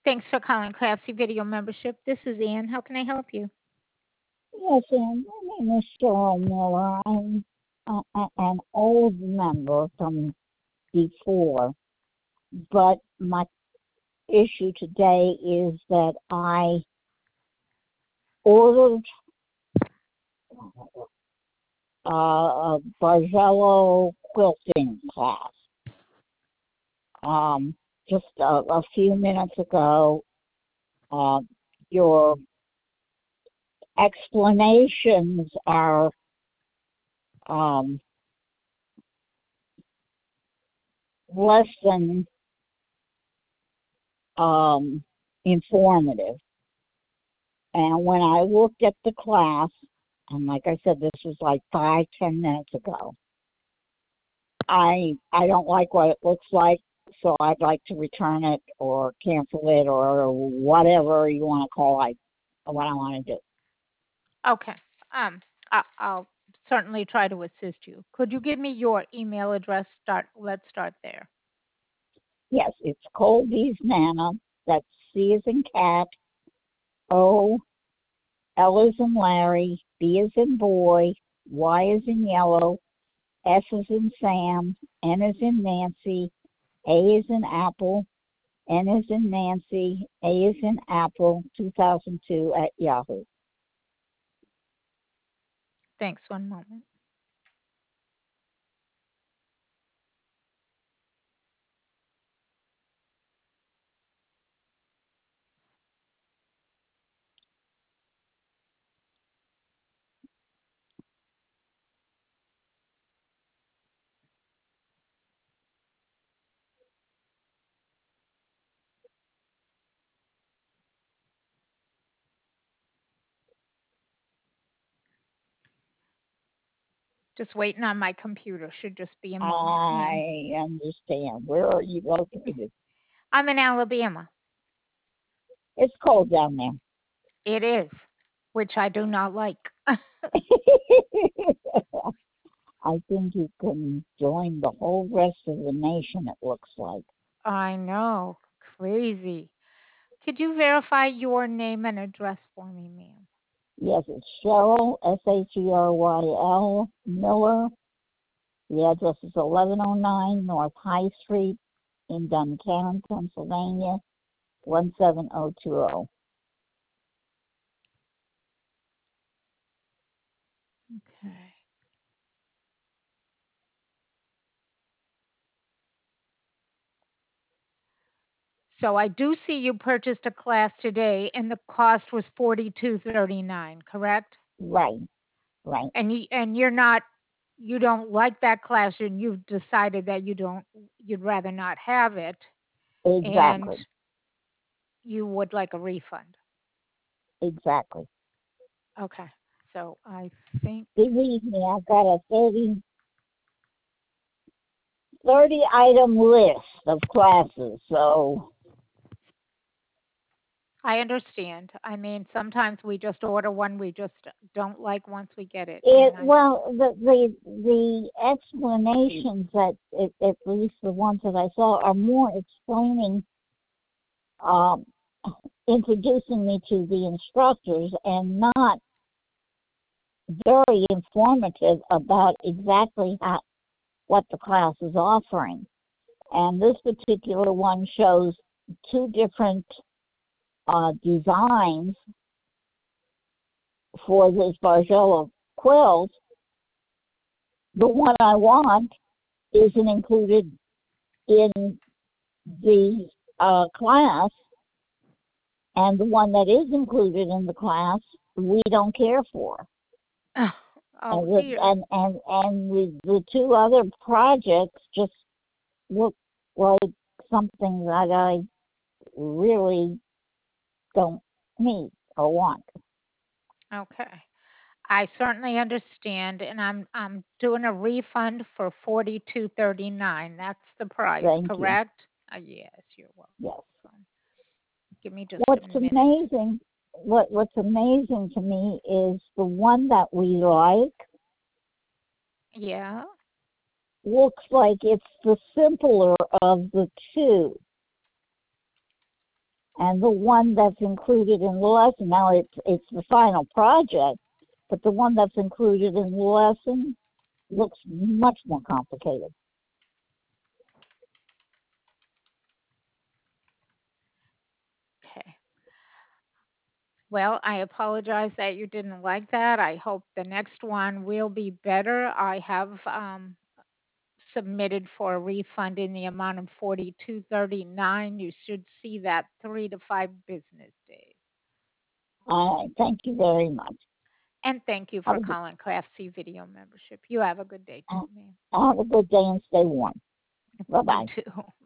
Thanks for calling Craftsy Video Membership. This is Ann. How can I help you? Yes, and my name is Cheryl Miller. I'm an old member from before, but my issue today is that I ordered a Bargello quilting class just a few minutes ago. Uh, your explanations are um, less than informative. And when I looked at the class, and like I said, this was like 5-10 minutes ago, I don't like what it looks like, so I'd like to return it or cancel it or whatever you want to call it, what I want to do. Okay. I'll certainly try to assist you. Could you give me your email address? Let's start there. Yes, it's Colby's Nana. That's C as in cat, O, L as in Larry, B as in boy, Y as in yellow, S as in Sam, N as in Nancy, A as in apple, N as in Nancy, A as in apple, 2002 at Yahoo. Thanks. One moment. Just waiting on my computer. Should just be a moment. I understand. Where are you located? I'm in Alabama. It's cold down there. It is, which I do not like. I think you can join the whole rest of the nation, it looks like. I know. Crazy. Could you verify your name and address for me, ma'am? Yes, it's Cheryl, Sheryl Miller. The address is 1109 North High Street in Duncannon, Pennsylvania, 17020. Okay. So I do see you purchased a class today, and the cost was $42.39, correct? Right. And you don't like that class, and you've decided that you'd rather not have it, and Exactly. you would like a refund. Exactly. Okay. So I think Believe me, I've got a 30 item list of classes, so I understand. I mean, sometimes we just order one we just don't like once we get it. the explanations that at least the ones that I saw are more explaining, um, introducing me to the instructors and not very informative about exactly what the class is offering. And this particular one shows two different designs for this Bargello quilt. The one I want isn't included in the class, and the one that is included in the class we don't care for. Dear. And the two other projects just look like something that I really don't need or want. Okay. I certainly understand, and I'm doing a refund for $42.39. That's the price, Thank you. correct? Yes, you're Yes. welcome. Give me just What's a minute. amazing, what's amazing to me is the one that we like. Yeah. Looks like it's the simpler of the two. And the one that's included in the lesson, now it's the final project, but the one that's included in the lesson looks much more complicated. Okay. Well, I apologize that you didn't like that. I hope the next one will be better. I have submitted for a refund in the amount of 42.39. You should see that 3 to 5 business days. All right, thank you very much. And thank you Have for a, good- calling Class C Video Membership. You have a good day too, ma'am. have a good day and stay warm. You Bye-bye. too.